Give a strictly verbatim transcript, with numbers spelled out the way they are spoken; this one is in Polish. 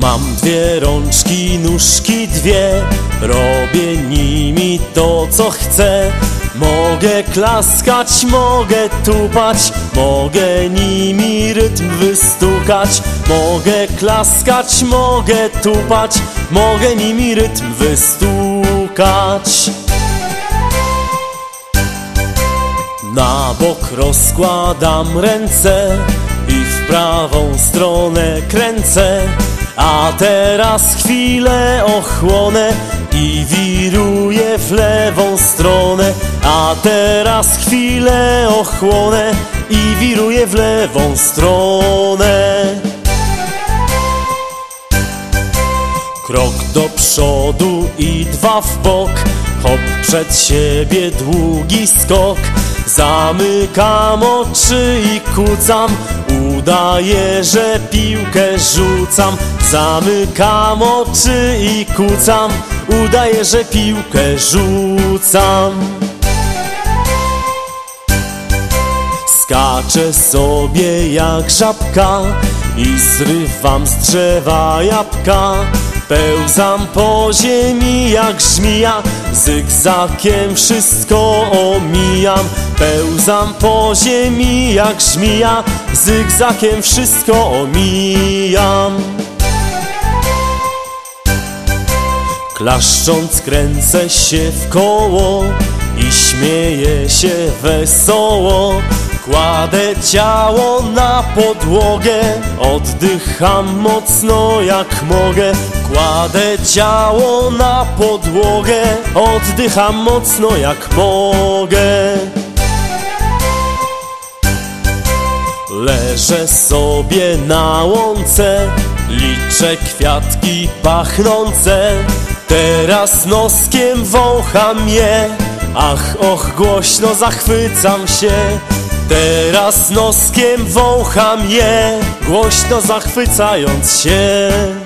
Mam dwie rączki, nóżki dwie, robię nimi to, co chcę. Mogę klaskać, mogę tupać, mogę nimi rytm wystukać. Mogę klaskać, mogę tupać, mogę nimi rytm wystukać. Na bok rozkładam ręce i w prawą stronę kręcę. A teraz chwilę ochłonę i wiruję w lewą stronę. A teraz chwilę ochłonę i wiruję w lewą stronę. Krok do przodu i dwa w bok, hop przed siebie długi skok. Zamykam oczy i kucam, udaję, że piłkę rzucam. Zamykam oczy i kucam, udaję, że piłkę rzucam. Skaczę sobie jak żabka i zrywam z drzewa jabłka. Pełzam po ziemi jak żmija, zygzakiem wszystko omijam. Pełzam po ziemi jak żmija, zygzakiem wszystko omijam. Klaszcząc kręcę się w koło i śmieję się wesoło. Kładę ciało na podłogę, oddycham mocno jak mogę. Kładę ciało na podłogę, oddycham mocno jak mogę. Leżę sobie na łące, liczę kwiatki pachnące. Teraz noskiem wącham je, ach, och, głośno zachwycam się. Teraz noskiem wącham je, głośno zachwycając się.